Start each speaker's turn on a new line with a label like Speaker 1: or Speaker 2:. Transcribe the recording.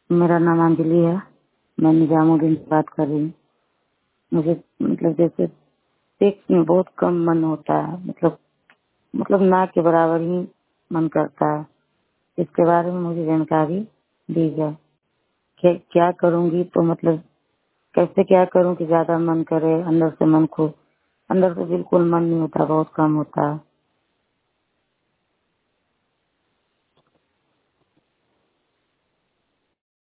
Speaker 1: मेरा नाम अंजलि है। मैं निजामुद्दीन से बात कर रही हूँ। मुझे जैसे सेक्स में बहुत कम मन होता है, ना के बराबर ही मन करता है। इसके बारे में मुझे जानकारी दी जाए। क्या करूँगी तो कैसे क्या करूँ कि ज्यादा मन करे। अंदर से बिल्कुल मन नहीं होता, बहुत कम होता है।